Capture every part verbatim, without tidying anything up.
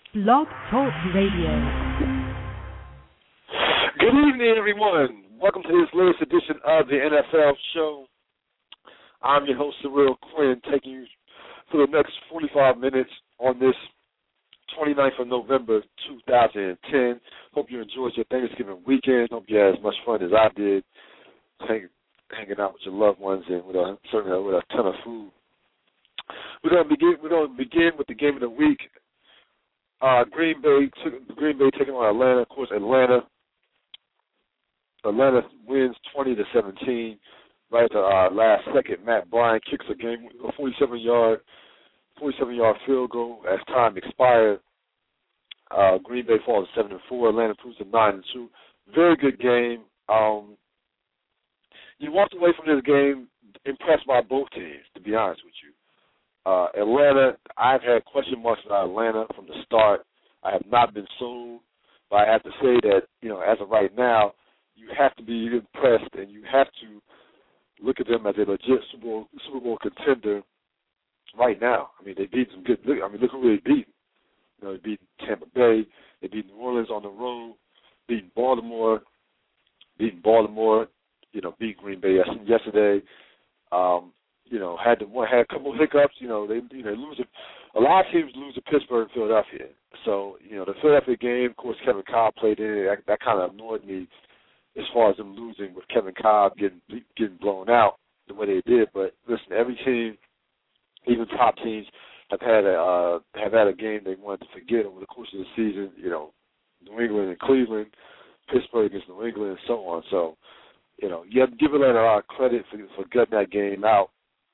Blog Talk Radio. Good evening, everyone. Welcome to this latest edition of the N F L show. I'm your host, Cyril Quinn, taking you for the next forty-five minutes on this twenty-ninth of November, two thousand ten. Hope you enjoyed your Thanksgiving weekend. Hope you had as much fun as I did, hang, hanging out with your loved ones and with a, certainly with a ton of food. We're going to begin. We're going to begin with the game of the week. Uh, Green Bay, took, Green Bay taking on Atlanta. Of course, Atlanta. Atlanta wins twenty to seventeen. Right at the uh, last second, Matt Bryant kicks a game, a forty-seven yard, forty-seven yard field goal as time expired. Uh, Green Bay falls to seven and four. Atlanta improves to nine and two. Very good game. Um, you walked away from this game impressed by both teams, to be honest with you. Uh, Atlanta, I've had question marks about Atlanta from the start. I have not been sold, but I have to say that, you know, as of right now, you have to be impressed and you have to look at them as a legit Super Bowl, Super Bowl contender right now. I mean, they beat some good. I mean, look who they beat. You know, they beat Tampa Bay. They beat New Orleans on the road. Beat Baltimore. Beat Baltimore. You know, beat Green Bay yesterday. Um, you know, had to had a couple of hiccups. You know, they you know lose a, a lot of teams lose to Pittsburgh and Philadelphia. So you know, the Philadelphia game, of course, Kevin Cobb played in it. That, that kind of annoyed me as far as them losing with Kevin Cobb getting getting blown out the way they did. But listen, every team, even top teams, have had a uh, have had a game they wanted to forget over the course of the season. You know, New England and Cleveland, Pittsburgh against New England, and so on. So, you know, you have to give Atlanta a lot of credit for for gutting that game out.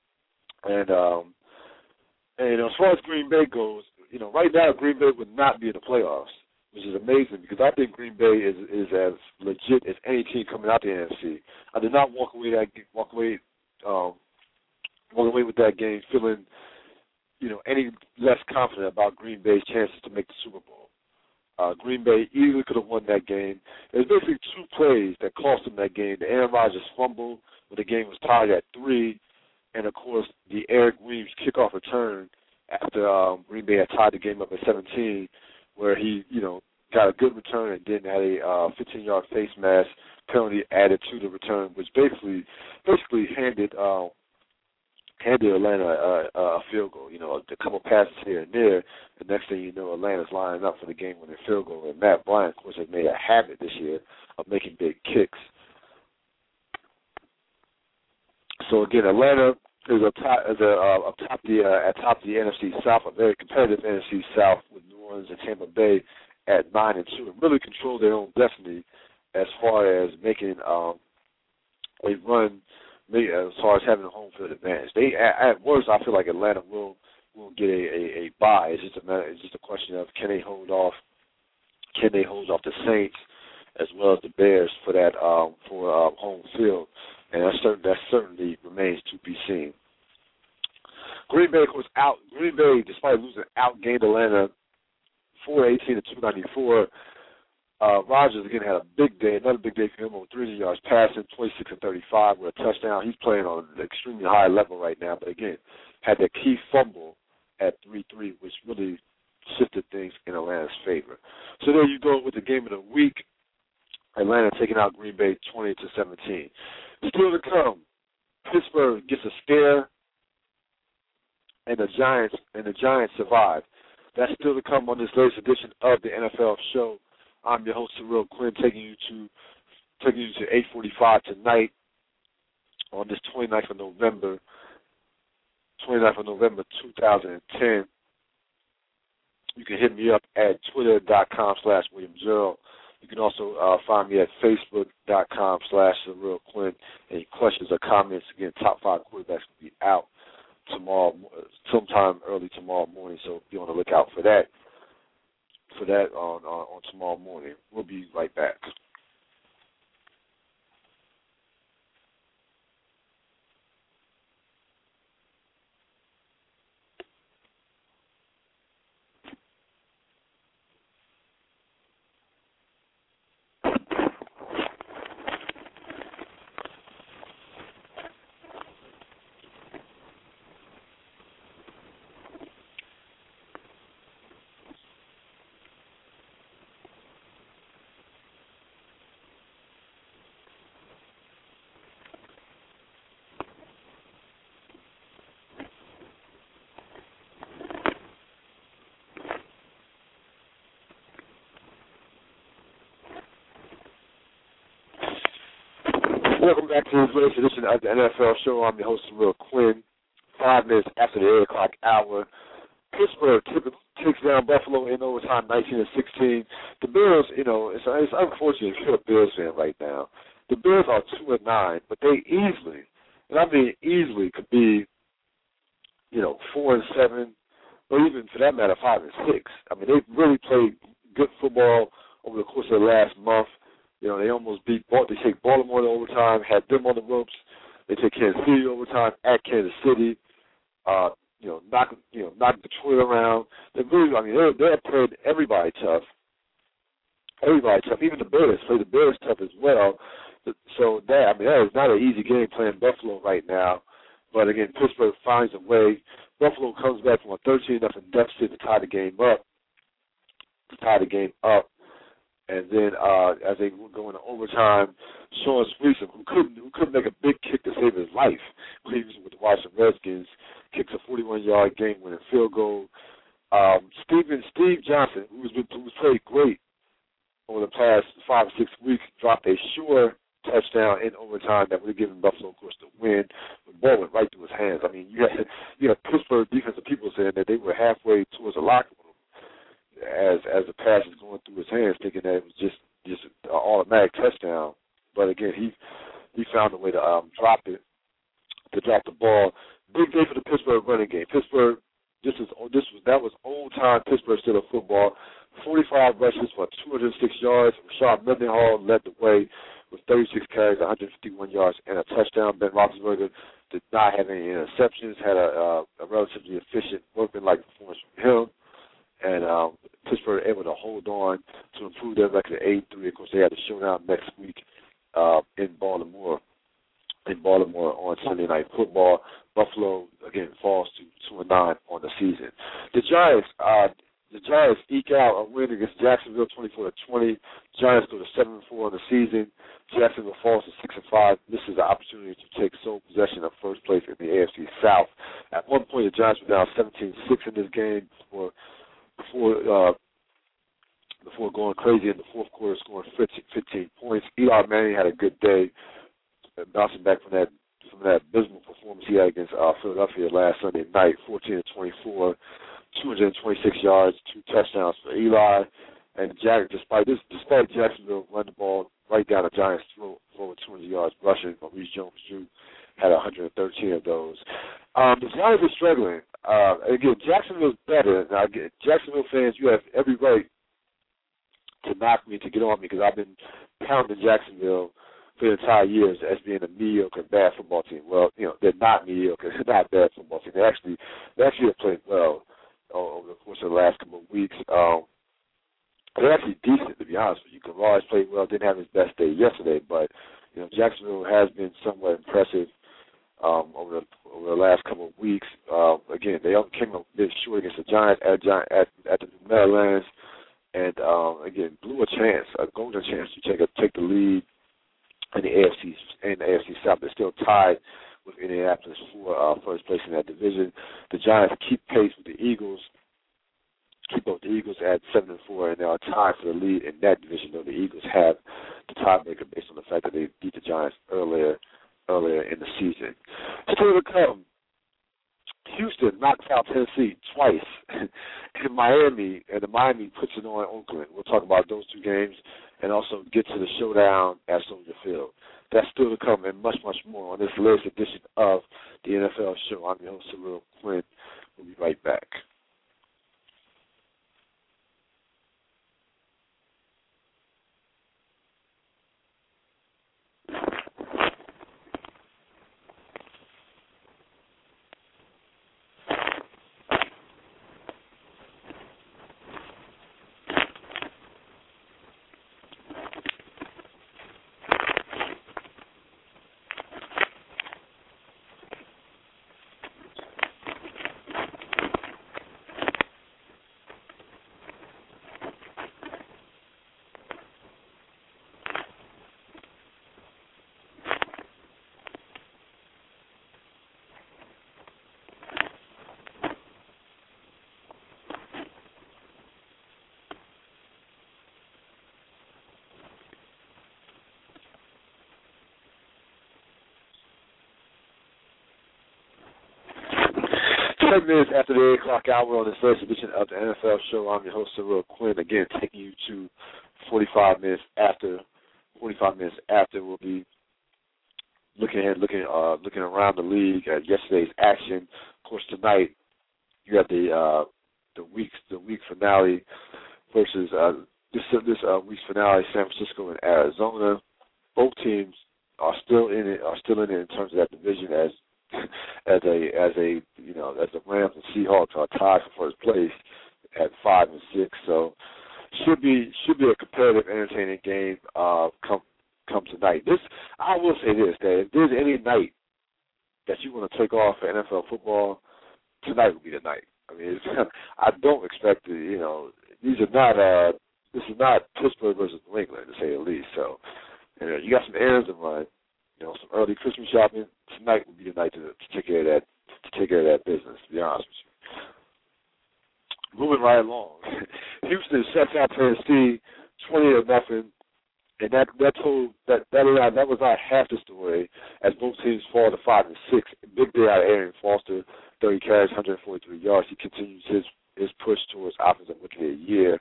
And um, and you know, as far as Green Bay goes, you know, right now Green Bay would not be in the playoffs, which is amazing because I think Green Bay is is as legit as any team coming out the N F C. I did not walk away that walk away um, walk away with that game feeling, you know, any less confident about Green Bay's chances to make the Super Bowl. Uh, Green Bay easily could have won that game. There's basically two plays that cost them that game: the Aaron Rodgers fumble when the game was tied at three, and of course the Eric Weems kickoff return after um, Green Bay had tied the game up at seventeen. Where he, you know, got a good return and then had a uh, fifteen yard face mask penalty added to the return, which basically basically handed uh, handed Atlanta a, a field goal. You know, a couple passes here and there. The next thing you know, Atlanta's lining up for the game-winning field goal. And Matt Bryant, of course, has made a habit this year of making big kicks. So again, Atlanta is a top, is a, uh, up top the uh, at top of the N F C South, a very competitive N F C South with New Orleans and Tampa Bay at nine and two, and really control their own destiny as far as making um, a run, as far as having a home field advantage. They at, at worst, I feel like Atlanta will will get a, a, a bye. It's just a matter, it's just a question of can they hold off, can they hold off the Saints as well as the Bears for that um, for um, home field. And that, certain, that certainly remains to be seen. Green Bay, of course, out. Green Bay, despite losing, outgained Atlanta four eighteen to two ninety-four. Uh, Rodgers, again, had a big day, another big day for him on three hundred yards passing, twenty-six and thirty-five with a touchdown. He's playing on an extremely high level right now, but again, had that key fumble at three three, which really shifted things in Atlanta's favor. So there you go with the game of the week. Atlanta taking out Green Bay twenty to seventeen. Still to come, Pittsburgh gets a scare, and the Giants and the Giants survive. That's still to come on this latest edition of the N F L show. I'm your host, Cyril Quinn, taking you to taking you to eight forty-five tonight on this twenty-ninth of November, twenty-ninth of November, two thousand ten. You can hit me up at twitter.com slash William Gerald. You can also uh, find me at facebook.com slash Cyril Quinn. Any questions or comments, again, top five quarterbacks will be out tomorrow, sometime early tomorrow morning, so be on the lookout for that, for that on, on, on tomorrow morning. We'll be right back. Welcome back to this latest edition of the N F L Show. I'm your host, Will Quinn. Five minutes after the eight o'clock hour, Pittsburgh t- takes down Buffalo in overtime, nineteen to sixteen. The Bills, you know, it's, it's unfortunate if you're a Bills fan right now. The Bills are two and nine, but they easily, and I mean easily, could be, you know, four and seven, or even for that matter, five and six. I mean, they've really played good football over the course of the last month. You know, they almost beat, they take Baltimore in overtime, had them on the ropes. They take Kansas City overtime at Kansas City. Uh, you know, knock, you know, knock Detroit around. They really, I mean, they they have played everybody tough. Everybody tough. Even the Bears play the Bears tough as well. So that, I mean, that is not an easy game playing Buffalo right now. But again, Pittsburgh finds a way. Buffalo comes back from a thirteen nothing deficit to tie the game up. To tie the game up. And then uh, as they go into overtime, Sean Sweetson, who couldn't who couldn't make a big kick to save his life when he was with the Washington Redskins, kicks a forty-one-yard game-winning field goal. Um, Steven Steve Johnson, who's been who's played great over the past five or six weeks, dropped a sure touchdown in overtime that would have given Buffalo, of course, the win. The ball went right through his hands. I mean, you had you had Pittsburgh defensive people saying that they were halfway towards the locker room as as the pass is going through his hands, thinking that it was just just an automatic touchdown. But again, he he found a way to um, drop it, to drop the ball. Big day for the Pittsburgh running game. Pittsburgh, this is this was that was old time Pittsburgh Steelers football. forty-five rushes for two hundred six yards. Rashard Mendenhall led the way with thirty-six carries, one hundred fifty-one yards, and a touchdown. Ben Roethlisberger did not have any interceptions. Had a, uh, a relatively efficient workman-like performance from him. And um, Pittsburgh able to hold on to improve their record to eight three. Of course, they have the showdown next week uh, in Baltimore. In Baltimore on Sunday Night Football. Buffalo again falls to two and nine on the season. The Giants, uh, the Giants eke out a win against Jacksonville, twenty-four to twenty. Giants go to seven and four on the season. Jacksonville falls to six and five. This is an opportunity to take sole possession of first place in the A F C South. At one point, the Giants were down seventeen six in this game before. Before uh, before going crazy in the fourth quarter, scoring fifteen, fifteen points. Eli Manning had a good day, bouncing back from that from that abysmal performance he had against uh, Philadelphia last Sunday night, fourteen to twenty-four, two hundred twenty-six yards, two touchdowns for Eli. And Jack, despite this, despite Jacksonville run the ball right down the Giants' throat for over two hundred yards rushing, Maurice Jones-Drew had one hundred thirteen of those. Um, the Giants are struggling. Uh, again, Jacksonville's better. Now, again, Jacksonville fans, you have every right to knock me, to get on me, because I've been pounding Jacksonville for the entire years as being a mediocre, bad football team. Well, you know, they're not mediocre. They're not a bad football team. They actually, they actually have played well over the course of the last couple of weeks. Um, they're actually decent, to be honest with you. Kavaris played well, didn't have his best day yesterday, but, you know, Jacksonville has been somewhat impressive Um, over the over the last couple of weeks. Uh, again, they came up a bit short against the Giants at at, at the Meadowlands, and um, again blew a chance, a golden chance to take a, take the lead in the A F C in the A F C South. They're still tied with Indianapolis for uh, first place in that division. The Giants keep pace with the Eagles. Keep up the Eagles at seven and four, and they are tied for the lead in that division. Though the Eagles have the tiebreaker based on the fact that they beat the Giants earlier. earlier in the season. Still to come, Houston knocks out Tennessee twice in Miami, and the Miami puts it on Oakland. We'll talk about those two games and also get to the showdown at Soldier Field. That's still to come and much, much more on this latest edition of the N F L Show. I'm your host, Cyril Quinn. We'll be right back. Ten minutes after the eight o'clock hour on this first edition of the N F L show, I'm your host, Cyril Quinn. Again, taking you to forty-five minutes after. forty-five minutes after, we'll be looking ahead, looking, uh, looking around the league at yesterday's action. Of course, tonight you have the uh, the week's the week finale versus uh, this this uh, week's finale, San Francisco and Arizona. Both teams are still in it, are still in it in terms of that division as. As a as a you know as the Rams and Seahawks are tied for first place at five and six, so should be should be a competitive, entertaining game. Uh, come come tonight. This I will say this: that if there's any night that you want to take off for N F L football, tonight will be the night. I mean, it's, I don't expect to, you know these are not uh this is not Pittsburgh versus New England to say the least. So you know you got some errands to run. You know, some early Christmas shopping. Tonight would be the night to, to take care of that. To take care of that business. To be honest with you. Moving right along, Houston shuts out Tennessee, twenty to nothing, and that that told that that that was not half the story. As both teams fall to five and six. Big day out of Arian Foster, thirty carries, one hundred forty-three yards. He continues his his push towards offensive rookie of the year.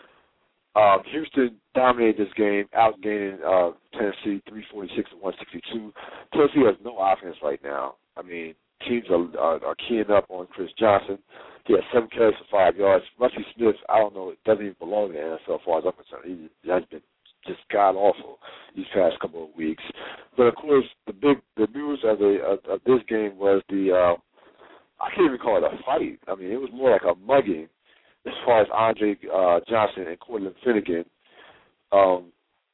Um, Houston dominated this game, outgaining uh, Tennessee three forty-six to one sixty-two. Tennessee has no offense right now. I mean, teams are, are, are keying up on Chris Johnson. He has seven carries for five yards. Rusty Smith, I don't know, doesn't even belong in the N F L as far as I'm concerned. He has been just god-awful these past couple of weeks. But, of course, the big the news of, the, of, of this game was the, uh, I can't even call it a fight. I mean, it was more like a mugging. As far as Andre uh, Johnson and Cortland Finnegan, um,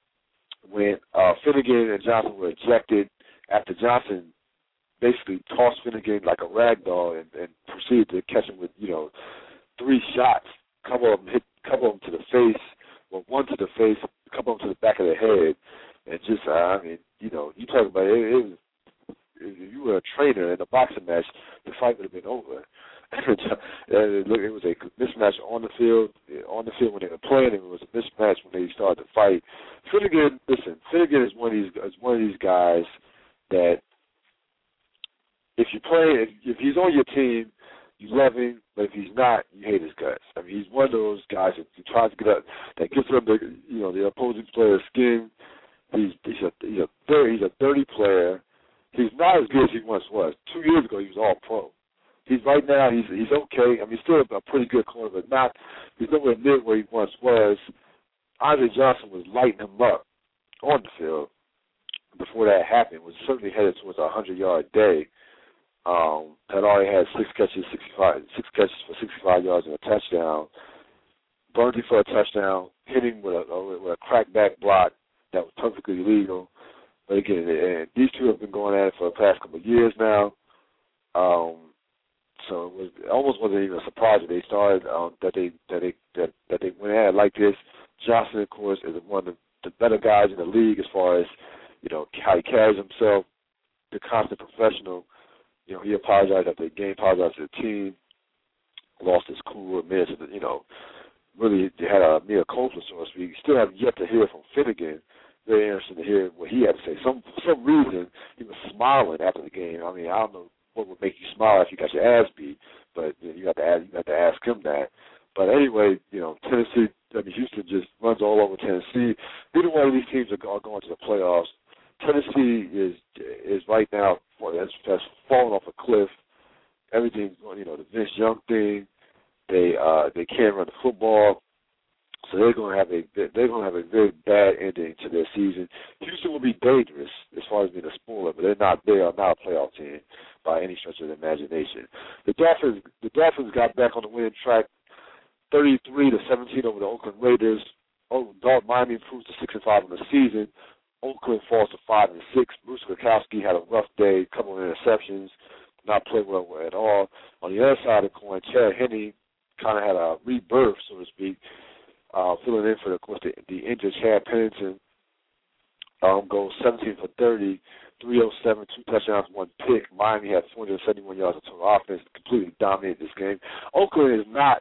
when uh, Finnegan and Johnson were ejected after Johnson basically tossed Finnegan like a rag doll and, and proceeded to catch him with, you know, three shots. A couple of them hit, a couple of them to the face, well, one to the face, a couple of them to the back of the head, and just, uh, I mean, you know, you talk about it, it was, if you were a trainer in a boxing match, the fight would have been over. It was a mismatch on the field. On the field when they were playing, it was a mismatch when they started to fight. Finnegan, listen, Finnegan is one of these is one of these guys that if you play, if, if he's on your team, you love him, but if he's not, you hate his guts. I mean, he's one of those guys that tries to get up, that gets under, you know, the opposing player's skin. He's he's a he's a dirty, he's a dirty player. He's not as good as he once was. Two years ago, he was all pro. He's right now. He's he's okay. I mean, he's still a pretty good corner, but not. He's nowhere near where he once was. Andre Johnson was lighting him up on the field before that happened. Was certainly headed towards a hundred-yard day. Um, had already had six catches, sixty-five, six catches for sixty-five yards and a touchdown. Burned him for a touchdown. Hit him with a with a crackback block that was perfectly legal. But again, and these two have been going at it for the past couple of years now. Um, So it, was, it almost wasn't even a surprise that they started um, that they that they that, that they went at it like this. Johnson, of course, is one of the better guys in the league as far as you know how he carries himself. The constant professional. You know, he apologized after the game, apologized to the team, lost his cool, admitted to the, you know, really had a mea culpa, so to speak. Still have yet to hear from Finnegan. Very interesting to hear what he had to say. Some for some reason he was smiling after the game. I mean, I don't know what would make you smile if you got your ass beat, but you know, you got to ask, you got to ask him that. But anyway, you know, Tennessee, I mean, Houston just runs all over Tennessee. Neither one of these teams are, are going to the playoffs. Tennessee is is right now has, has fallen off a cliff. Everything's going, you know, the Vince Young thing. They uh, they can't run the football, so they're going to have a they're going to have a very bad ending to their season. Houston will be dangerous as far as being a spoiler, but they're not they are not a playoff team by any stretch of the imagination. The Dolphins the Dolphins got back on the winning track, thirty-three to seventeen over the Oakland Raiders. Oh, Miami improves to six and five in the season. Oakland falls to five and six. Bruce Kwiatkowski had a rough day, a couple of interceptions, not played well at all. On the other side of the coin, Chad Henne kind of had a rebirth, so to speak, uh, filling in for, the, of course, the, the injured Chad Pennington. Um, goes seventeen for thirty, three oh seven, two touchdowns, one pick. Miami had four hundred seventy-one yards of total offense, completely dominated this game. Oakland is not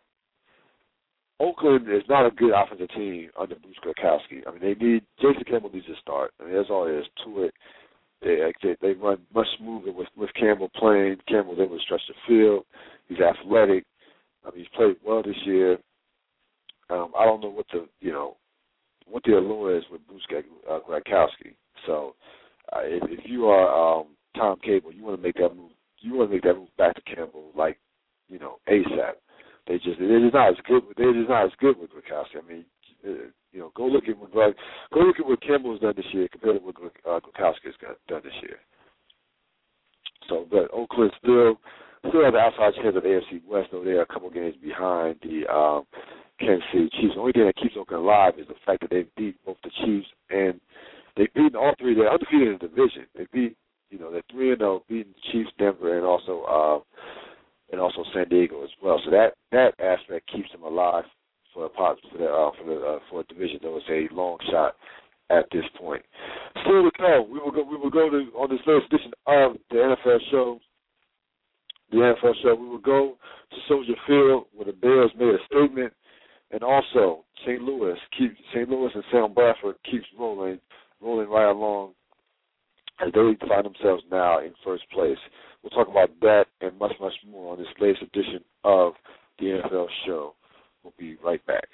Oakland is not a good offensive team under Bruce Kwiatkowski. I mean, they need Jason Campbell needs to start. I mean, that's all there is to it. they they, they run much smoother with, with Campbell playing. Campbell's able to stretch the field. He's athletic. I mean, he's played well this year. Um, I don't know what the you know what the allure is with Bruce uh, Gradkowski. So uh, if, if you are um, Tom Cable, you want to make that move. You want to make that move back to Campbell like you know ASAP. They just they're just not as good. They're just not as good with Gradkowski. I mean, uh, you know, go look at what Greg, go look at what Campbell's done this year compared to what uh, Gradkowski's done this year. So, but Oakland still still has the outside chance of the A F C West, though they are a couple games behind the um, Kansas City Chiefs. The only thing that keeps Oakland alive is the fact that they beat both the Chiefs and they beat all three. They're undefeated in the division. They beat, you know, they're three and zero, beating the Chiefs, Denver, and also uh, and also San Diego as well. So that that aspect keeps them alive for a for the uh, for the uh, for a division that was a long shot at this point. Still to come, we will go. We will go to on this latest edition of the N F L show. The N F L show. We will go to Soldier Field where the Bears made a statement, and also Saint Louis keep Saint Louis and Sam Bradford keeps rolling, rolling right along as they find themselves now in first place. We'll talk about that and much, much more on this latest edition of the N F L show. We'll be right back.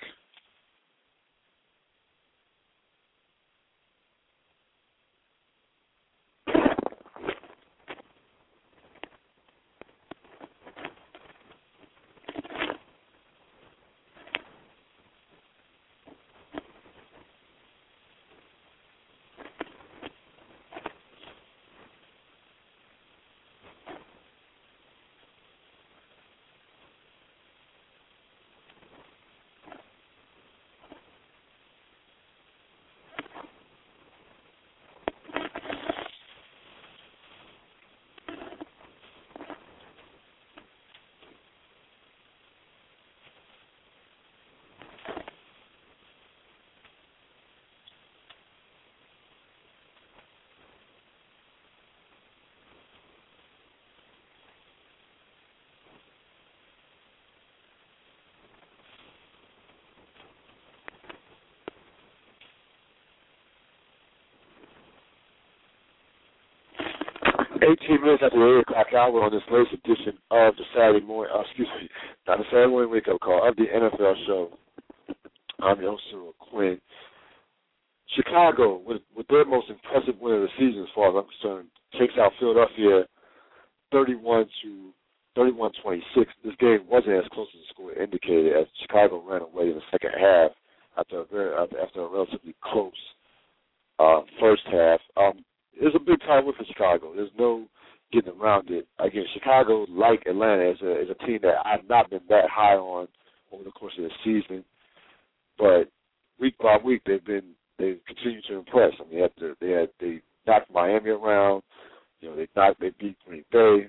eighteen minutes after the eight o'clock hour on this latest edition of the Saturday morning, uh, excuse me, not the Saturday morning wake-up call of the N F L show. I'm your host, Cyril Quinn. Chicago, with, with their most impressive win of the season, as far as I'm concerned, takes out Philadelphia thirty-one to thirty-one twenty-six. This game wasn't as close as the score indicated, as Chicago ran away in the second half after a very after a relatively close uh, first half. Um, It's a big time win for Chicago. There's no getting around it. Again, Chicago, like Atlanta, is a, is a team that I've not been that high on over the course of the season. But week by week, they've been they've continued to impress. I mean, they had to, they had they knocked Miami around. You know, they knocked they beat Green Bay.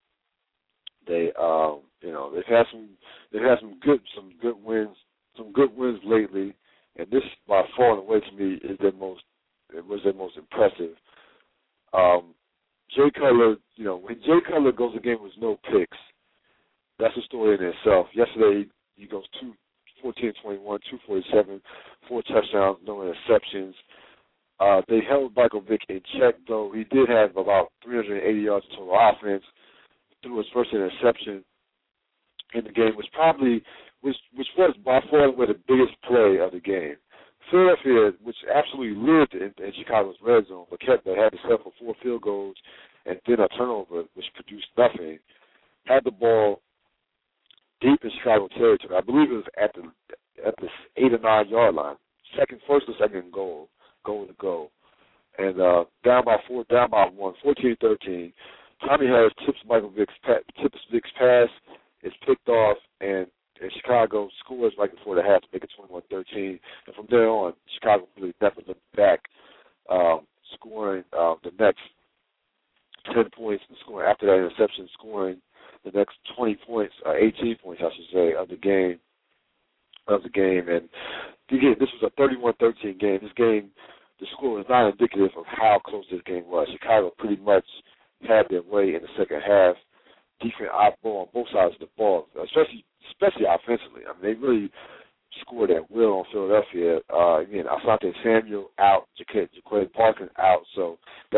They um you know they've had some they've had some good some good wins some good wins lately, and this by far and away to me is their most it was their most impressive. Um, Jay Cutler, you know, when Jay Cutler goes a game with no picks, that's a story in itself. Yesterday, he goes two, fourteen twenty-one, two forty-seven, four touchdowns, no interceptions. Uh, they held Michael Vick in check, though. He did have about three hundred eighty yards of total offense. Threw his first interception in the game, which probably, which, which was by far the biggest play of the game. Philadelphia, which absolutely lived in, in Chicago's red zone, but kept they had to settle for four field goals and then a turnover, which produced nothing, had the ball deep in Chicago territory. I believe it was at the at the eight or nine yard line, second, first or second goal, goal to go, and uh, down by four, down by one, fourteen thirteen. Tommy Harris tips Michael Vick's tips Vick's pass, is picked off, and And Chicago scores right before the half to make it twenty-one thirteen. And from there on, Chicago really never looked back, um, scoring uh, the next ten points, and scoring after that interception, scoring the next twenty points, uh, eighteen points, I should say, of the game. Of the game, and again, this was a thirty-one thirteen game. This game, the score was not indicative of how close this game was. Chicago pretty much had their way in the second half. Defense outball on both sides of the ball, especially especially offensively. I mean, they really scored at will on Philadelphia. Uh, again, Asante Samuel out, Jaquay Parker out, so that certainly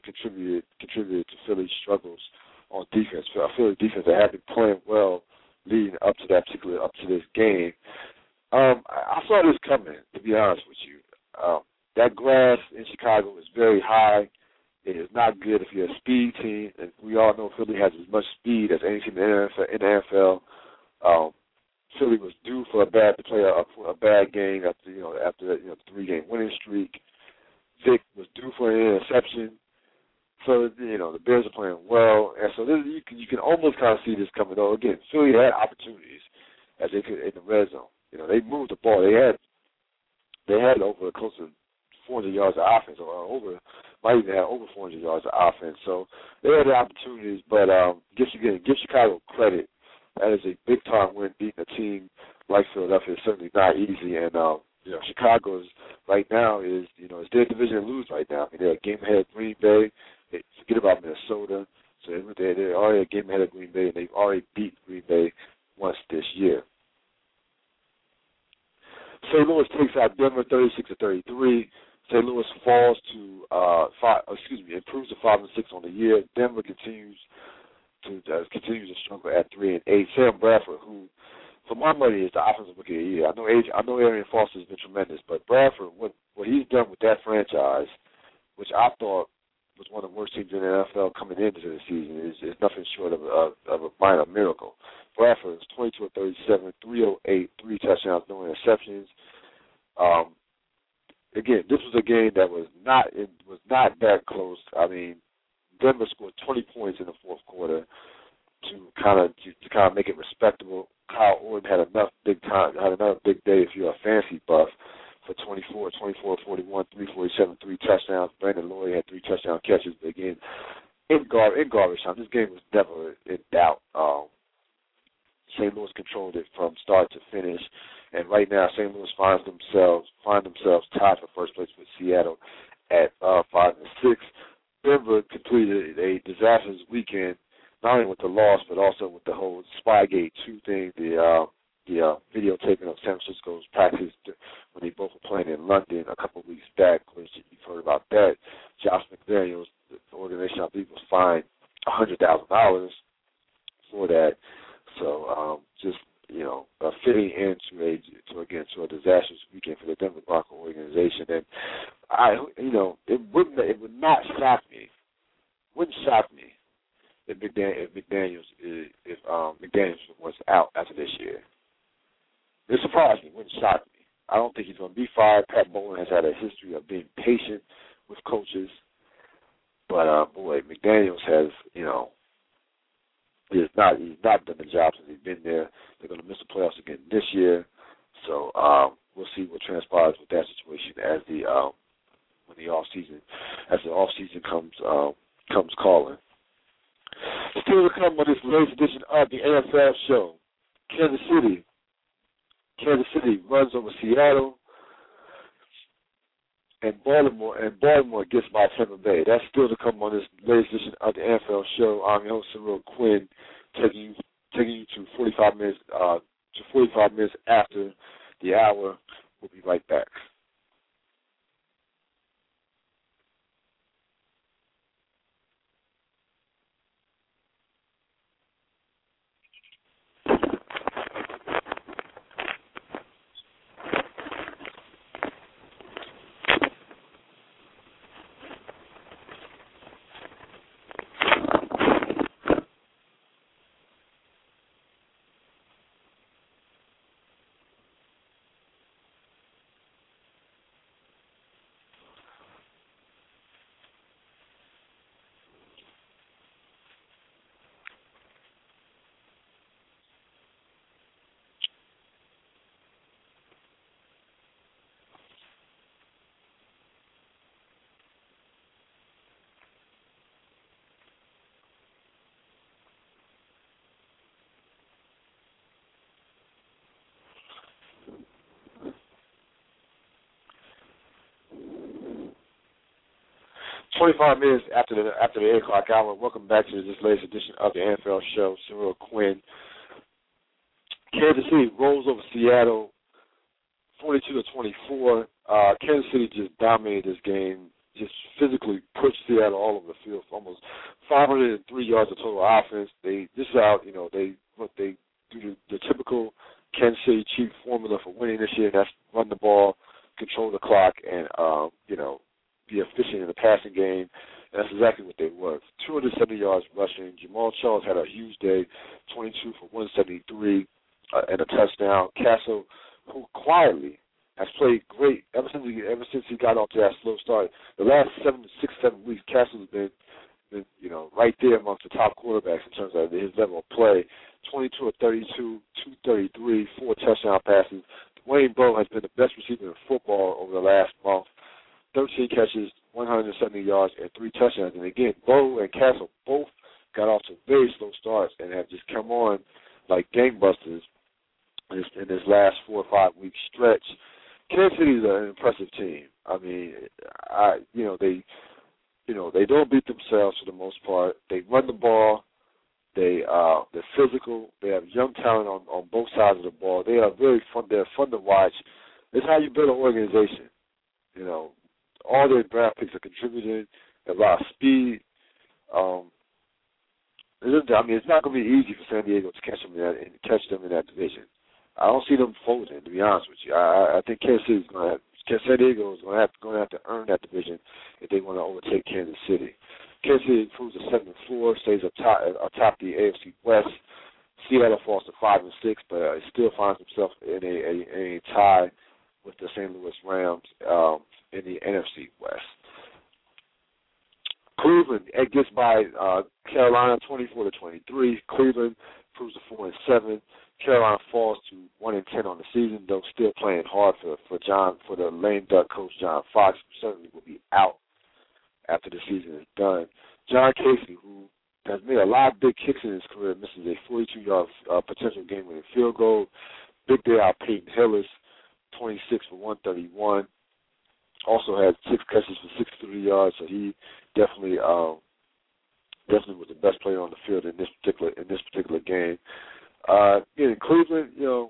contributed contributed to Philly's struggles on defense. Philly defense that had been playing well leading up to that particular up to this game. Um, I, I saw this coming, to be honest with you. Um, that grass in Chicago is very high. It is not good if you're a speed team, and we all know Philly has as much speed as any team in the N F L. In the N F L. Um, Philly was due for a bad to play a, a bad game after you know after you know the three game winning streak. Vic was due for an interception. So you know the Bears are playing well, and so this, you can you can almost kind of see this coming. Though again, Philly had opportunities as they could in the red zone. You know they moved the ball. They had they had over close to four hundred yards of offense, or over might even have over four hundred yards of offense. So they had the opportunities, but um, give again give Chicago credit. That is a big time win. Beating a team like Philadelphia is certainly not easy, and um, you know Chicago's right now is you know it's their division to lose right now. I mean they're a game ahead of Green Bay. They forget about Minnesota, so they're they're already a game ahead of Green Bay, and they've already beat Green Bay once this year. Saint Louis takes out Denver thirty-six to thirty-three. Saint Louis falls to uh five. Excuse me, improves to five and six on the year. Denver continues. To, uh, continues to struggle at three and eight. Sam Bradford, who, for my money, is the offensive rookie of the year. I know, I know, Arian Foster has been tremendous, but Bradford, what what he's done with that franchise, which I thought was one of the worst teams in the N F L coming into the season, is, is nothing short of a, of a minor miracle. Bradford is twenty-two of thirty-seven, three oh eight, three touchdowns, no interceptions. Um, again, this was a game that was not it was not that close. I mean. Denver scored twenty points in the fourth quarter to kind of to, to kind of make it respectable. Kyle Orton had enough big time, had another big day if you're a fantasy buff for twenty-four, twenty-four, forty-one, three forty-seven, three touchdowns. Brandon Lloyd had three touchdown catches. But again, in, gar- in garbage time, this game was never in doubt. Um, Saint Louis controlled it from start to finish, and right now Saint Louis finds themselves find themselves tied for first place with Seattle at uh, five and six. Denver completed a disastrous weekend, not only with the loss, but also with the whole Spygate two thing, the uh, the uh, videotaping of San Francisco's practice when they both were playing in London a couple of weeks back, which you've heard about that. Josh McDaniels, the organization, I believe, was fined one hundred thousand dollars for that. So um, just, you know, uh, fitting into a, to again, to a disastrous weekend for the Denver Bronco organization. And I, you know, it wouldn't, it would not shock me, wouldn't shock me if McDaniels, if McDaniels, if um, McDaniels was out after this year. It surprised me, wouldn't shock me. I don't think he's going to be fired. Pat Bowlen has had a history of being patient with coaches, but uh, boy, McDaniels has, you know, he's not he's not done the job since he's been there. They're going to miss the playoffs again this year, so um, we'll see what transpires with that situation as the um, when the off season as the off season comes um, comes calling. Still to come on this latest edition of the N F L show. Kansas City, Kansas City runs over Seattle, and Baltimore and Baltimore gets by Tampa Bay. That's still to come on this latest edition of the N F L show. I'm your host, Cyril Quinn, taking you taking you to forty-five minutes uh, to forty-five minutes after the hour. We'll be right back. twenty-five minutes after the after the eight o'clock hour. Welcome back to this latest edition of the N F L show. Cyril Quinn. Kansas City rolls over Seattle, forty-two to twenty-four. Uh, Kansas City just dominated this game. just physically pushed Seattle all over the field for almost five hundred three yards of total offense. They this is how you know they what they do the, the typical Kansas City Chiefs formula for winning this year. And that's run the ball, control the clock, and um, you know be efficient in the passing game. And that's exactly what they were. two hundred seventy yards rushing. Jamal Charles had a huge day, twenty-two for one seventy-three uh, and a touchdown. Castle, who quietly has played great ever since he ever since he got off to that slow start. The last seven, six, seven weeks, Castle's been, been you know right there amongst the top quarterbacks in terms of his level of play. twenty-two of thirty-two, two thirty-three, four touchdown passes. Dwayne Bowe has been the best receiver in football over the last month. thirteen catches, one hundred seventy yards, and three touchdowns. And again, Bowe and Castle both got off to very slow starts and have just come on like gangbusters in this, in this last four or five week stretch. Kansas City is an impressive team. I mean, I you know they you know they don't beat themselves for the most part. They run the ball. They uh they're physical. They have young talent on, on both sides of the ball. They are very fun. They're fun to watch. It's how you build an organization. You know, all their draft picks are contributing. A lot of speed. Um, I mean, it's not going to be easy for San Diego to catch them in that, and catch them in that division. I don't see them folding, to be honest with you. I, I think Kansas City is going to have, San Diego is going to have going to have to earn that division if they want to overtake Kansas City. Kansas City improves to seven and four, stays atop, atop the A F C West. Seattle falls to five and six, but uh, it still finds himself in a, a, a tie with the Saint Louis Rams um, in the N F C West. Cleveland it gets by uh, Carolina twenty-four to twenty-three. Cleveland improves to four and seven. Carolina falls to one and ten on the season, though still playing hard for, for John for the lame duck coach John Fox, who certainly will be out after the season is done. John Casey, who has made a lot of big kicks in his career, misses a forty-two-yard uh, potential game-winning field goal. Big day out Peyton Hillis, twenty-six for one thirty-one. Also had six catches for sixty-three yards, so he definitely um, definitely was the best player on the field in this particular in this particular game. Uh, in Cleveland, you know,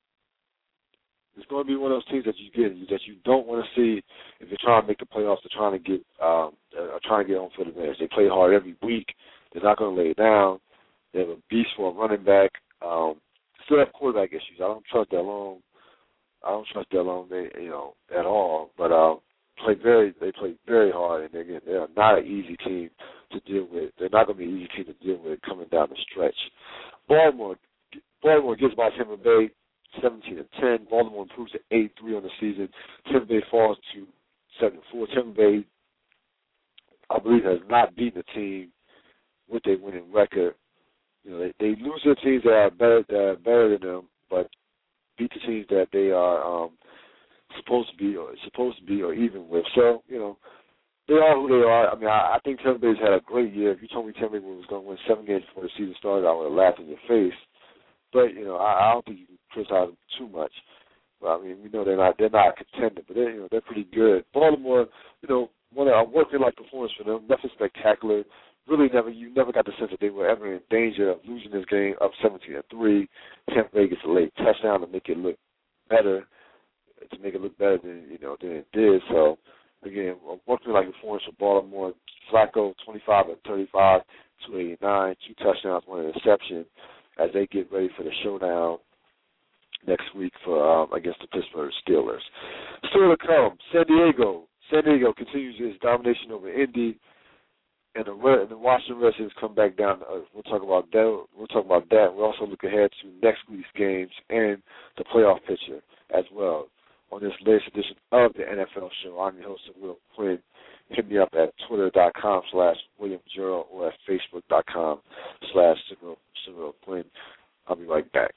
it's going to be one of those teams that you get that you don't want to see if you're trying to make the playoffs. They're trying to get um, uh, trying to get on for the advantage. They play hard every week. They're not going to lay it down. They have a beast for a running back. Um, still have quarterback issues. I don't trust that long. I don't trust that long. They you know at all. But uh, play very. They play very hard, and they they are not an easy team to deal with. They're not going to be an easy team to deal with coming down the stretch. Baltimore. Baltimore gets by Tampa Bay seventeen to ten. Baltimore improves to eight three on the season. Tampa Bay falls to seven four. Tampa Bay, I believe, has not beaten a team with a winning record. You know, they, they lose to teams that are better that are better than them, but beat the teams that they are um, supposed to be or supposed to be or even with. So, you know, they are who they are. I mean, I, I think Tampa Bay's had a great year. If you told me Tampa Bay was going to win seven games before the season started, I would have laughed in your face. But you know, I, I don't think you can criticize them too much. Well, I mean, we know they're not they're not a contender, but they you know they're pretty good. Baltimore, you know, one a working like performance for them, nothing spectacular. Really, never you never got the sense that they were ever in danger of losing this game up seventeen to three. Tampa Bay gets a late touchdown to make it look better, to make it look better than you know than it did. So again, working like performance for Baltimore. Flacco, twenty-five and thirty-five, two eighty-nine, two touchdowns, one interception, as they get ready for the showdown next week for um, against the Pittsburgh Steelers. Still to come, San Diego. San Diego continues its domination over Indy, and the, and the Washington Redskins come back down to earth. We'll talk about that. We'll talk about that. We'll also look ahead to next week's games and the playoff picture as well on this latest edition of the N F L Show. I'm your host, Will Quinn. Hit me up at twitter.com slash William Juro or at facebook.com slash Cyril Quinn. I'll be right back.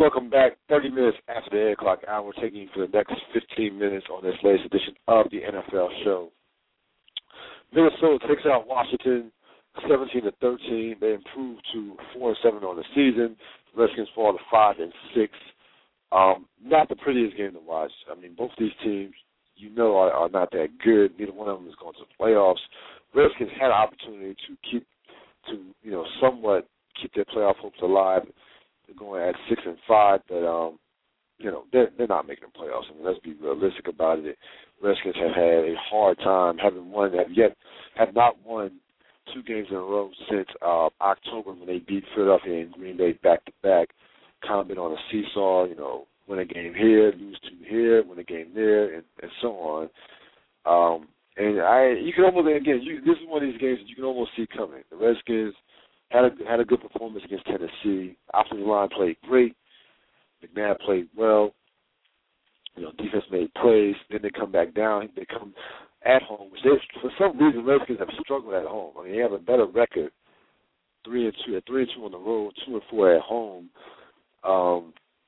welcome back. thirty minutes after the eight o'clock hour, taking you for the next fifteen minutes on this latest edition of the N F L show. Minnesota takes out Washington seventeen to thirteen. They improved to four and seven on the season. The Redskins fall to five and six. Um, not the prettiest game to watch. I mean, both these teams, you know, are, are not that good. Neither one of them is going to the playoffs. Redskins had an opportunity to keep, to you know, somewhat keep their playoff hopes alive. They're going at six and five, but um, you know, they're they're not making the playoffs. I mean, let's be realistic about it. Redskins have had a hard time, having won, have yet have not won two games in a row since uh, October when they beat Philadelphia and Green Bay back to back. Kind of been on a seesaw, you know, win a game here, lose two here, win a game there, and, and so on. Um, and I, you can almost again, you, this is one of these games that you can almost see coming. The Redskins had a had a good performance against Tennessee. Offensive line played great. McNabb played well. You know, defense made plays. Then they come back down. They come at home, which they, for some reason, Redskins have struggled at home. I mean, they have a better record, three and two, at three and two on the road, two and four at home. Um,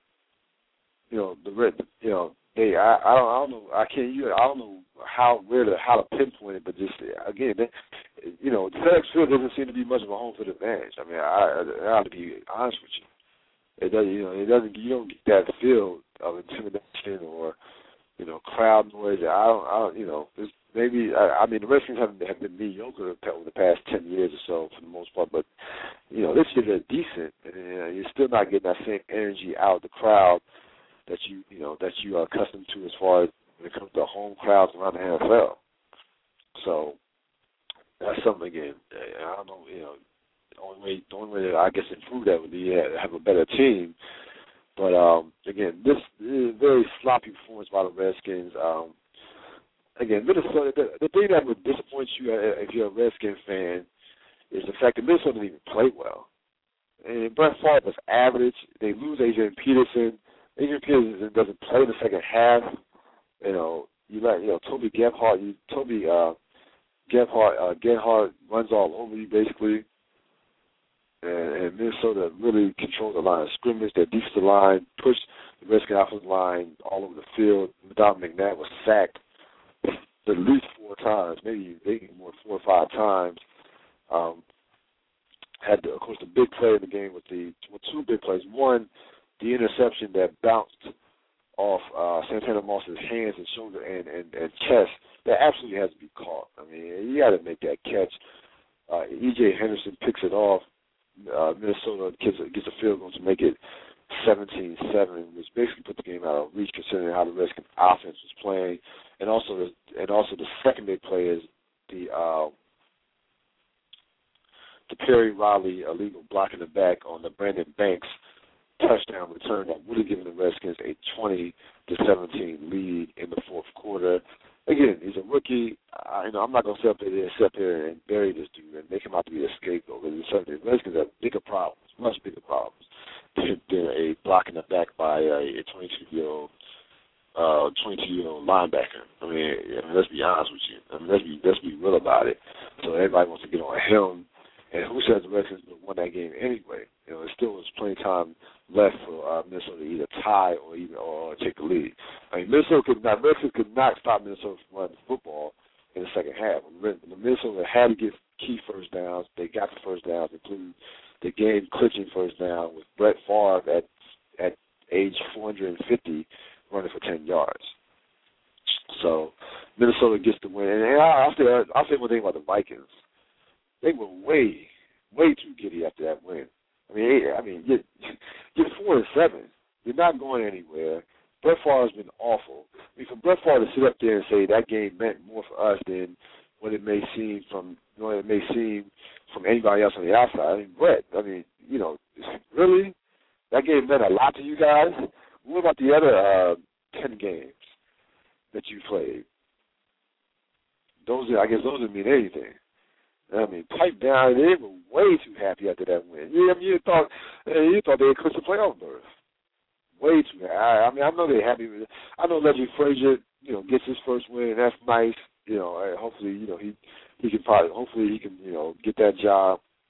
you know, the red, you know, they, I, I don't, I don't know, I can't, you, I don't know how, where to, how to pinpoint it, but just again, they, you know, FedEx Field doesn't seem to be much of a home field advantage. I mean, I, I, I have to be honest with you. It doesn't, you know, it doesn't, you don't get that feel of intimidation or, you know, crowd noise. I don't, I don't, you know, there's maybe, I, I mean, the Redskins have, have been mediocre over the past ten years or so for the most part, but, you know, this year they're decent, and you know, you're still not getting that same energy out of the crowd that you, you know, that you are accustomed to as far as when it comes to home crowds around the N F L. So that's something, again, I don't know, you know, the only way, the only way that I guess improve that would be to have a better team. But, um, again, this is a very sloppy performance by the Redskins. Um, again, Minnesota, the, the thing that would disappoint you if you're a Redskins fan is the fact that Minnesota didn't even play well. And Brett Favre was average. They lose Adrian Peterson. Adrian Peterson doesn't play in the second half. You know, you let, you know, Toby Gebhardt, you, Toby, uh, Gebhardt, uh, Gebhardt runs all over you basically. And, and Minnesota really controlled the line of scrimmage. Their defensive line pushed the Redskins offensive line all over the field. Don McNabb was sacked at least four times, maybe maybe more, four or five times. Um, had, the, of course, the big play in the game with the well, two big plays. One, the interception that bounced off uh, Santana Moss's hands and shoulder and, and, and chest. That absolutely has to be caught. I mean, you got to make that catch. Uh, E J Henderson picks it off. Uh, Minnesota gets a, gets a field goal to make it seventeen seven, which basically put the game out of reach considering how the Redskins offense was playing. And also the and also the second big play is the uh, the Perry Riley illegal block in the back on the Brandon Banks touchdown return that would have given the Redskins a twenty to seventeen lead in the fourth quarter. Again, he's a rookie. I, you know, I'm not going to sit up there and sit up there and bury this dude and make him out to be a scapegoat. The Redskins have bigger problems, much bigger problems, than, than a block in the back by a twenty-two-year-old uh, twenty-two-year-old linebacker. I mean, I mean, let's be honest with you. I mean, let's be let's be real about it. So everybody wants to get on him. And who says the Redskins would have won that game anyway? You know, there still was plenty of time left for uh, Minnesota to either tie or even or take the lead. I mean, Minnesota could not, Redskins could not stop Minnesota from running the football in the second half. Minnesota had to get key first downs. They got the first downs, including the game-clinching first down with Brett Favre at at age four hundred fifty running for ten yards. So Minnesota gets the win. And I'll say, I'll say one thing about the Vikings. They were way, way too giddy after that win. I mean, I mean, you're, you're four and seven. You're not going anywhere. Brett Favre has been awful. I mean, for Brett Favre to sit up there and say that game meant more for us than what it may seem from, you know, it may seem from anybody else on the outside. I mean, Brett, I mean, you know, really, that game meant a lot to you guys. What about the other uh, ten games that you played? Those, I guess, those didn't mean anything. I mean, pipe down. They were way too happy after that win. You, I mean, you thought you thought they had clinched the playoff berth. Way too happy. I, I mean, I know they're happy with it. I know Leslie Frazier, you know, gets his first win, and that's nice. You know, hopefully, you know, he he can probably, hopefully, he can, you know, get that job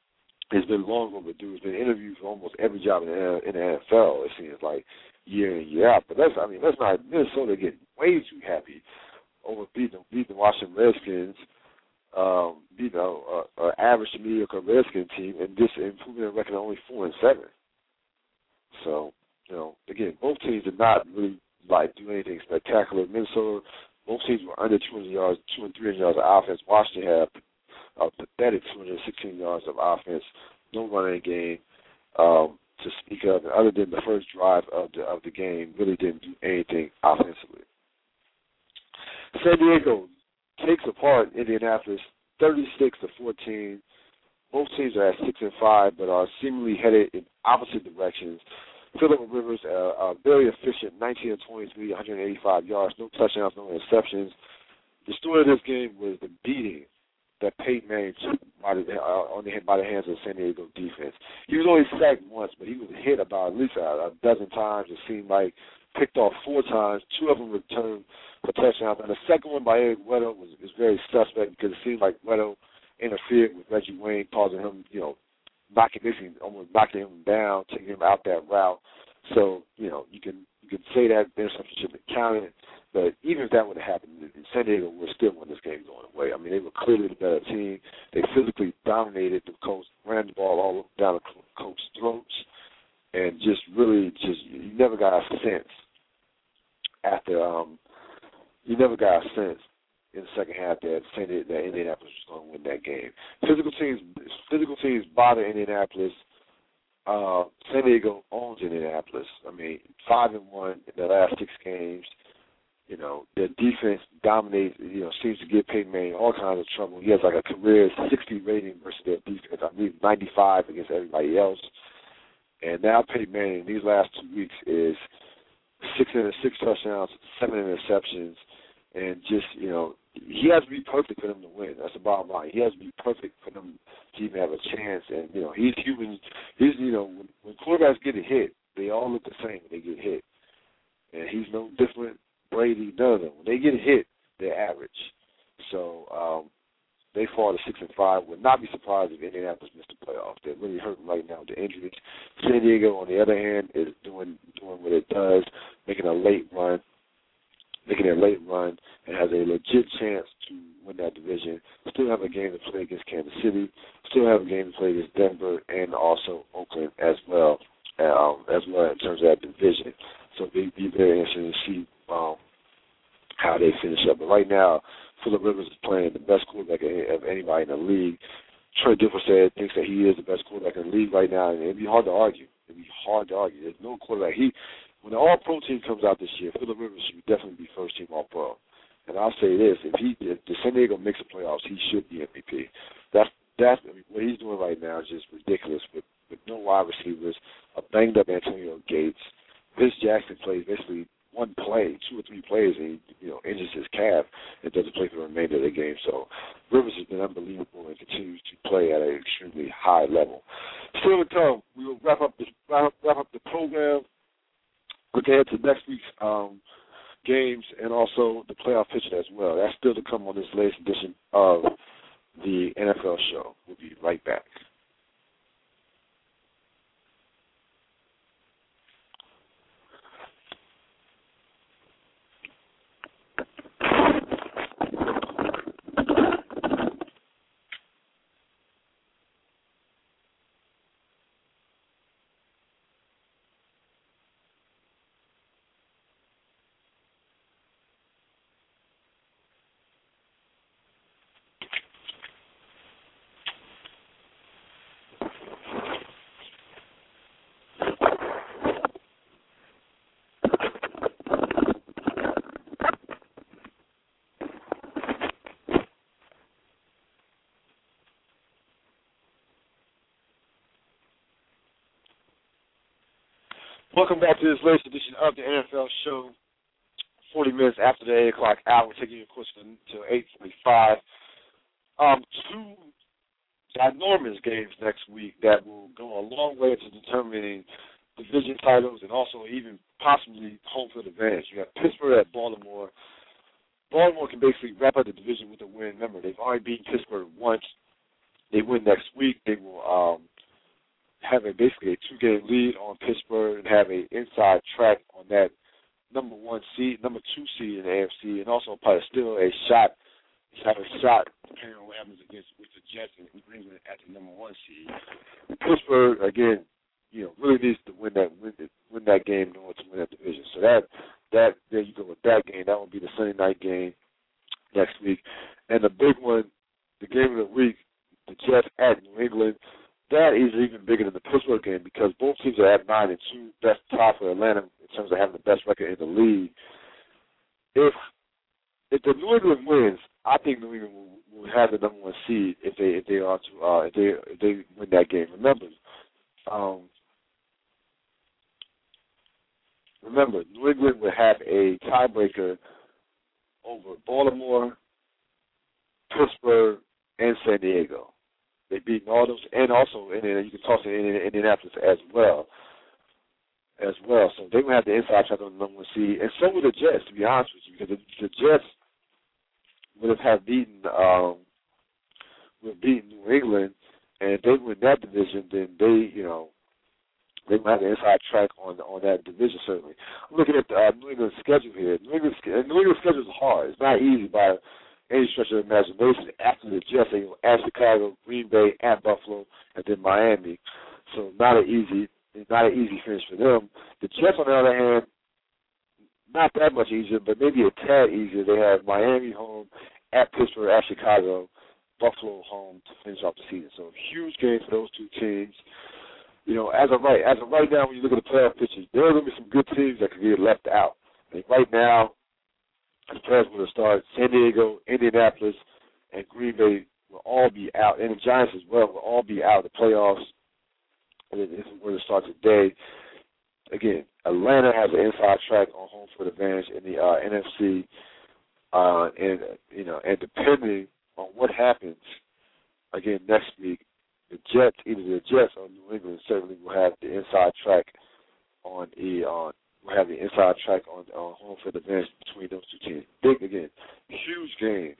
It's been long overdue. It's been interviewed for almost every job in the, in the N F L, it seems like, year in, year out. But that's, I mean, that's not, Minnesota getting way too happy over beating, beating the Washington Redskins, um, beating an average to mediocre Redskins team, and just improving their record to only four and seven. So, you know, again, both teams did not really, like, do anything spectacular. Minnesota, both teams were under two hundred yards, two and three hundred yards of offense. Washington had a pathetic two hundred sixteen yards of offense, no running game um, to speak of. And other than the first drive of the of the game, really didn't do anything offensively. San Diego takes apart Indianapolis thirty-six to fourteen. Both teams are at six and five, but are seemingly headed in opposite directions. Phillip Rivers, uh, uh, very efficient, nineteen of twenty-three, one hundred eighty-five yards, no touchdowns, no interceptions. The story of this game was the beating that Peyton Manning took by the, uh, on the, by the hands of the San Diego defense. He was only sacked once, but he was hit about at least a, a dozen times. It seemed like picked off four times. Two of them returned for touchdowns, and the second one by Eric Weddle was, was very suspect because it seemed like Weddle interfered with Reggie Wayne, causing him, you know, knocking basically almost knocking him down, taking him out that route. So, you know, you can you can say that interception should have been counted, but even if that would have happened, San Diego would still win this game going away. I mean, they were clearly the better team. They physically dominated the coach, ran the ball all down the coach's throats, and just really just you never got a sense after um you never got a sense in the second half that San Diego, that Indianapolis was going to win that game. Physical teams, physical teams bother Indianapolis. Uh, San Diego owns Indianapolis. I mean, five and one in the last six games. You know, their defense dominates. You know, seems to give Peyton Manning all kinds of trouble. He has like a career sixty rating versus their defense. I believe ninety-five against everybody else. And now Peyton Manning in these last two weeks is six and six touchdowns, seven interceptions, and just you know. He has to be perfect for them to win. That's the bottom line. He has to be perfect for them to even have a chance. And, you know, he's human. He's, you know, when, when quarterbacks get hit, they all look the same when they get hit. And he's no different. Brady, none of them. When they get hit, they're average. So um, they fall to six and five. Would not be surprised if Indianapolis missed the playoffs. They're really hurting right now with the injuries. San Diego, on the other hand, is doing doing what it does, making a late run. making a late run and has a legit chance to win that division. Still have a game to play against Kansas City. Still have a game to play against Denver and also Oakland as well, um, as well in terms of that division. So it'll be very interesting to see um, how they finish up. But right now, Phillip Rivers is playing the best quarterback of anybody in the league. Trey Dilfer said thinks that he is the best quarterback in the league right now, and it'd be hard to argue. It'd be hard to argue. There's no quarterback. He When the All-Pro team comes out this year, Phillip Rivers should definitely be first-team All-Pro. And I'll say this: if he, if the San Diego makes the playoffs, he should be M V P. That's that's I mean, what he's doing right now is just ridiculous. With with no wide receivers, a banged-up Antonio Gates, Vince Jackson plays basically one play, two or three plays, and he you know injures his calf and doesn't play for the remainder of the game. So Rivers has been unbelievable and continues to play at an extremely high level. Still to come, we will wrap up this wrap up, wrap up the program. Look ahead to next week's um, games and also the playoff picture as well. That's still to come on this latest edition of the N F L show. We'll be right back. Welcome back to this latest edition of the N F L show. forty minutes after the eight o'clock hour, taking you, of course, until eight forty-five. Um, two ginormous games next week that will go a long way to determining division titles and also even possibly home field advantage. You got Pittsburgh at Baltimore. Baltimore can basically wrap up the division with a win. Remember, they've already beaten Pittsburgh once. They win next week. They will um, have a basically a two-game lead on Pittsburgh and have an inside track on that number one seed, number two seed in the A F C, and also probably still a shot, have a shot depending on what happens against with the Jets and New England at the number one seed. Pittsburgh again, you know, really needs to win that win, win that game in order to win that division. So that that there you go with that game. That will be the Sunday night game next week, and the big one, the game of the week, the Jets at New England. That is even bigger than the Pittsburgh game because both teams are at nine and two. That's top for Atlanta in terms of having the best record in the league. If if the New England wins, I think New England will, will have the number one seed if they if they are to uh, if they if they win that game. Remember, um, remember, New England will have a tiebreaker over Baltimore, Pittsburgh, and San Diego. They beat all those, and also and you can toss in Indianapolis as well, as well. So they will have the inside track on the number one seed, and so will the Jets. To be honest with you, because the, the Jets would have had beaten, um, would have beaten New England, and if they win that division, then they, you know, they will have the inside track on on that division certainly. I'm looking at the uh, New England schedule here. New England, New England schedule is hard. It's not easy by any stretch of imagination. After the Jets, they go at Chicago, Green Bay, at Buffalo, and then Miami. So not an easy, not an easy finish for them. The Jets, on the other hand, not that much easier, but maybe a tad easier. They have Miami home, at Pittsburgh, at Chicago, Buffalo home to finish off the season. So huge game for those two teams. You know, as of right, as of right now, when you look at the playoff pictures, there are going to be some good teams that could get left out. I think right now, the players will start. San Diego, Indianapolis, and Green Bay will all be out, and the Giants as well will all be out of the playoffs. And this is where it starts today. Again, Atlanta has an inside track on home field advantage in the uh, N F C, uh, and you know, and depending on what happens again next week, the Jets, either the Jets or New England, certainly will have the inside track on the on. We'll have the inside track on, on home field advantage between those two teams. Big, again, huge games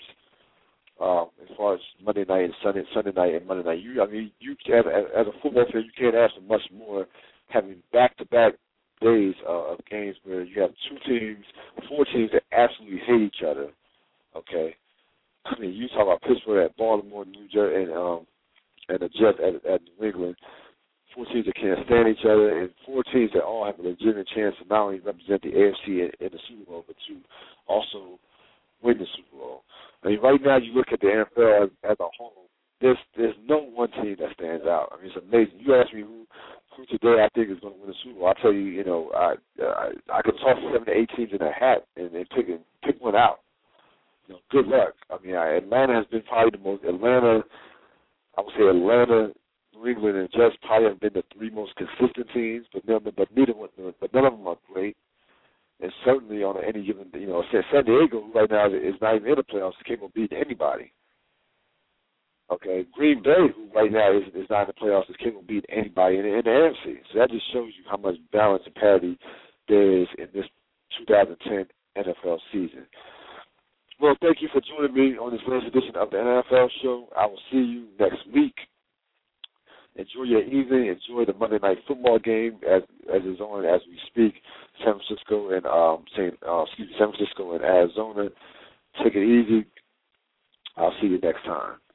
um, as far as Monday night and Sunday, Sunday night and Monday night. You, I mean, you as, as a football fan, you can't ask for much more. Having back-to-back days uh, of games where you have two teams, four teams that absolutely hate each other. Okay, I mean, you talk about Pittsburgh at Baltimore, New Jersey, and um, and the Jets at, at New England. Four teams that can't stand each other, and four teams that all have a legitimate chance to not only represent the A F C in, in the Super Bowl, but to also win the Super Bowl. I mean, right now, you look at the N F L as, as a whole, there's there's no one team that stands out. I mean, it's amazing. You ask me who, who today I think is going to win the Super Bowl, I'll tell you, you know, I I, I could toss seven to eight teams in a hat and, and pick, pick one out. You know, good luck. I mean, I, Atlanta has been probably the most, Atlanta, I would say Atlanta, New England, and Jets probably have been the three most consistent teams, but none, but neither one, but none of them are great. And certainly on any given, you know, San Diego right now is not even in the playoffs, is capable of beating anybody. Okay, Green Bay, who right now is, is not in the playoffs, is capable of beating anybody in, in the N F C. So that just shows you how much balance and parity there is in this two thousand ten N F L season. Well, thank you for joining me on this latest edition of the N F L show. I will see you next week. Enjoy your evening. Enjoy the Monday Night Football game as as is on as we speak. San Francisco and um, San, uh, excuse me, San Francisco and Arizona. Take it easy. I'll see you next time.